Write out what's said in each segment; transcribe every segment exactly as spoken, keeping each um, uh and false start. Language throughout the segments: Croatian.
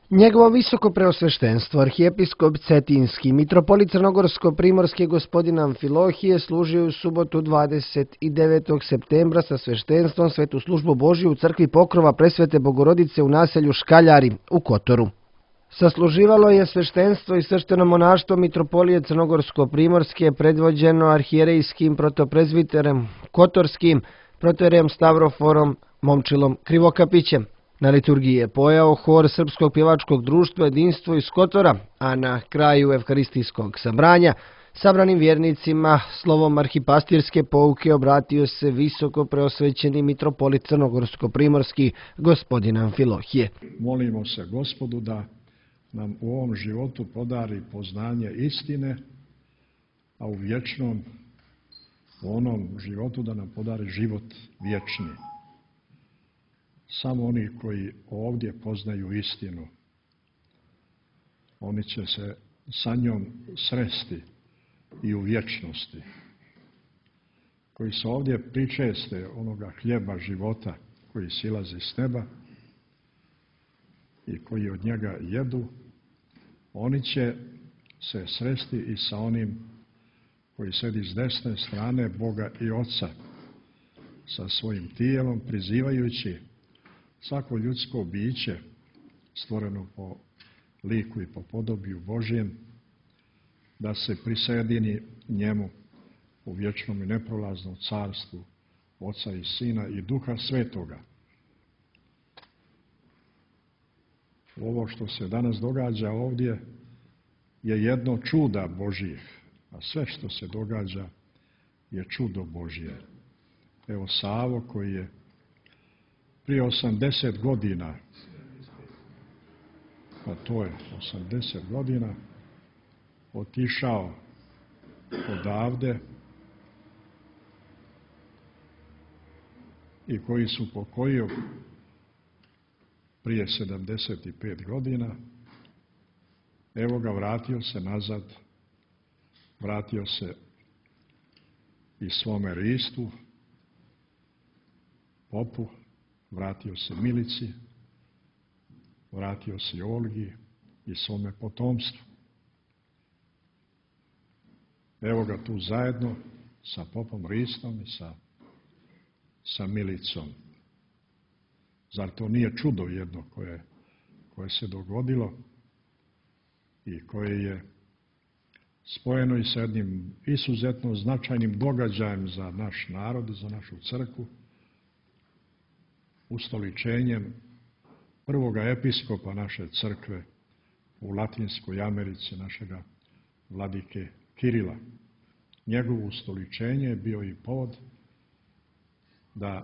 Njegovo visoko preosveštenstvo, arhijepiskop Cetinski, mitropolit Crnogorsko-primorski gospodin Amfilohije služio u subotu dvadeset devetog septembra sa sveštenstvom svetu službu Božju u crkvi Pokrova Presvete Bogorodice u naselju Škaljari u Kotoru. Sasluživalo je sveštenstvo i svešteno monaštvo mitropolije Crnogorsko-primorske predvođeno arhijerejskim protoprezbiterem Kotorskim, protorejem Stavroforom Momčilom Krivokapićem. Na liturgiji je pojao hor Srpskog pjevačkog društva Jedinstvo iz Kotora, a na kraju evharistijskog sabranja sabranim vjernicima slovom arhipastirske pouke obratio se visoko preosvećeni mitropolit Crnogorsko-primorski gospodin Amfilohije. Molimo se Gospodu da nam u ovom životu podari poznanje istine, a u vječnom, u onom životu da nam podari život vječni. Samo oni koji ovdje poznaju istinu, oni će se sa njom sresti i u vječnosti. Koji se ovdje pričeste onoga hljeba života koji silazi s neba i koji od njega jedu, oni će se sresti i sa onim koji sedi s desne strane Boga i Oca, sa svojim tijelom prizivajući svako ljudsko biće stvoreno po liku i po podobiju Božjem, da se prisjedini njemu u vječnom i neprolaznom carstvu Oca i Sina i Duha Svetoga. Ovo što se danas događa ovdje je jedno čuda Božjih, a sve što se događa je čudo Božje. Evo Savo koji je prije osamdeset godina, pa to je osamdeset godina, otišao odavde i koji su pokojio prije sedamdeset pet godina, evo ga vratio se nazad, vratio se i svome ristu, popu, vratio se Milici, vratio se Olgi i svome potomstvu. Evo ga tu zajedno sa popom Ristom i sa, sa Milicom. Zar to nije čudo jedno koje, koje se dogodilo i koje je spojeno i sa jednim izuzetno značajnim događajem za naš narod i za našu crkvu, ustoličenjem prvoga episkopa naše crkve u Latinskoj Americi, našega vladike Kirila. Njegovo ustoličenje je bio i povod da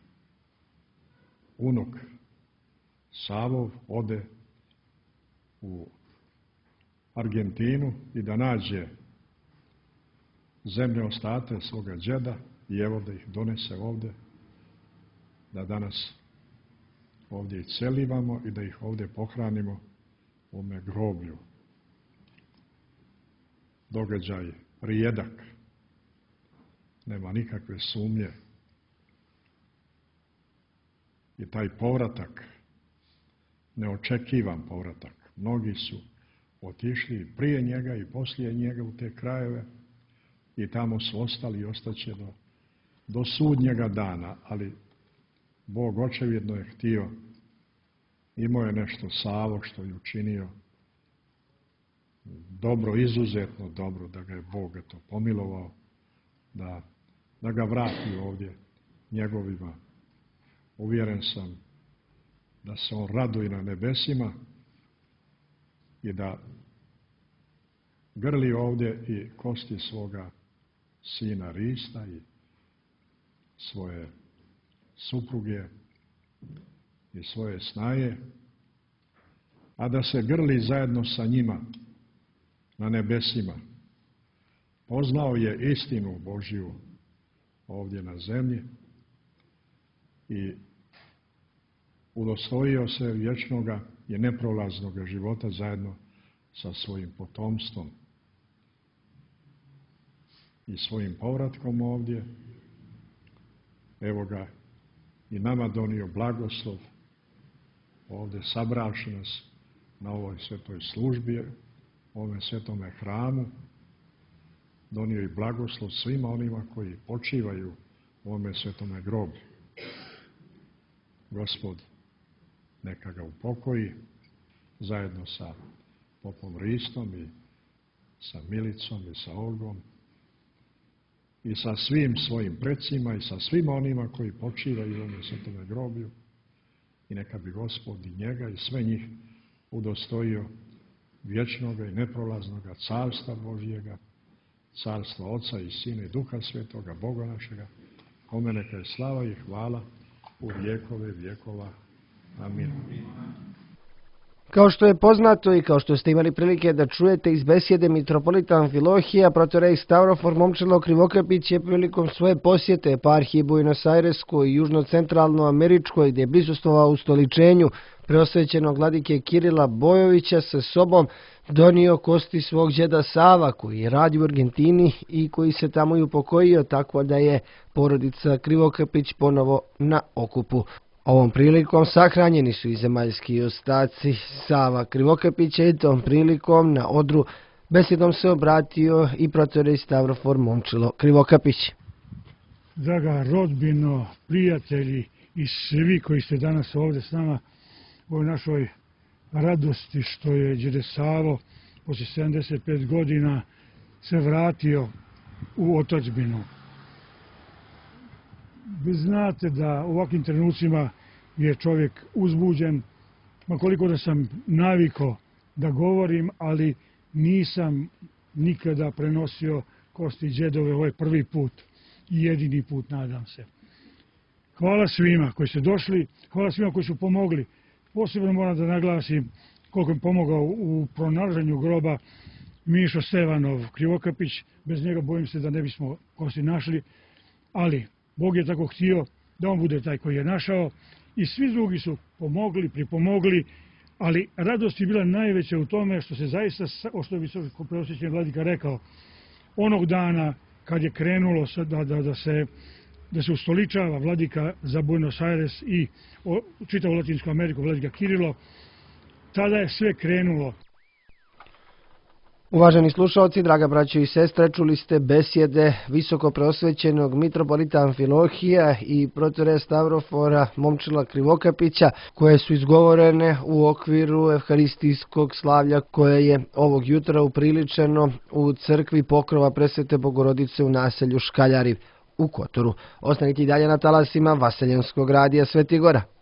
unuk Savov ode u Argentinu i da nađe zemlje ostate svoga džeda i evo da ih donese ovdje, da danas ovdje i celivamo i da ih ovdje pohranimo u ome groblju. Događaj rijedak, nema nikakve sumnje. I taj povratak, neočekivan povratak, mnogi su otišli prije njega i poslije njega u te krajeve i tamo su ostali i ostaće do, do sudnjega dana, ali Bog očevidno je htio, imao je nešto Savo što je učinio dobro, izuzetno dobro, da ga je Bog to pomilovao, da, da ga vrati ovdje njegovima. Uvjeren sam da se on raduje na nebesima i da grli ovdje i kosti svoga sina Rista i svoje supruge i svoje snaje, a da se grli zajedno sa njima na nebesima. Poznao je istinu Božju ovdje na zemlji i udostojio se vječnoga i neprolaznoga života zajedno sa svojim potomstvom. I svojim povratkom ovdje, evo ga i nama donio blagoslov, ovdje sabravši nas na ovoj svetoj službi, ovome svetome hramu, donio i blagoslov svima onima koji počivaju u ovome svetome grobu. Gospod neka ga upokoji zajedno sa popom Ristom i sa Milicom i sa Olgom i sa svim svojim precima i sa svima onima koji počivaju u ovome svetome groblju, i neka bi Gospod i njega i sve njih udostojio vječnoga i neprolaznoga carstva Božjega, carstva Oca i Sina i Duha Svetoga, Boga našega, kome neka je slava i hvala u vjekove vjekova. Amin. Kao što je poznato i kao što ste imali prilike da čujete iz besjede mitropolita Amfilohija, protorej Stavrofor Momčilo Krivokapić je prilikom svoje posjete eparhiji Buenos Aireskoj i južno-centralnoameričkoj, gdje je prisustvovao ustoličenju preosvećenog vladike Kirila Bojovića, sa sobom donio kosti svog džeda Sava, koji je radio u Argentini i koji se tamo i upokojio, tako da je porodica Krivokapić ponovo na okupu. Ovom prilikom sahranjeni su i zemaljski ostaci Sava Krivokapića i tom prilikom na odru besjedom se obratio i protorej Stavrofor Momčilo Krivokapić. Draga rodbino, prijatelji i svi koji ste danas ovdje s nama u ovoj našoj radosti što je džede Savo poslije sedamdeset pet godina se vratio u otadžbinu. Vi znate da u ovakvim trenucima je čovjek uzbuđen, ma koliko da sam navikao da govorim, ali nisam nikada prenosio kosti džedove ovaj prvi put i jedini put, nadam se. Hvala svima koji su došli, hvala svima koji su pomogli. Posebno moram da naglasim koliko je pomogao u pronalaženju groba Mišo Stevanov Krivokapić. Bez njega bojim se da ne bismo kosti našli, ali Bog je tako htio da on bude taj koji je našao i svi drugi su pomogli, pripomogli, ali radost je bila najveća u tome što se zaista, što je visoko preosvećeni vladika rekao, onog dana kad je krenulo da, da, da, se, da se ustoličava vladika za Buenos Aires i čitavu Latinsku Ameriku, vladika Kirilo, tada je sve krenulo. Uvaženi slušalci, draga braćo i sestre, čuli ste besjede visoko preosvećenog mitropolita Amfilohija i protoreja Stavrofora Momčila Krivokapića, koje su izgovorene u okviru evharistijskog slavlja koje je ovog jutra upriličeno u crkvi Pokrova Presvete Bogorodice u naselju Škaljari u Kotoru. Ostanite i dalje na talasima Vaseljenskog radija Sveti Gora.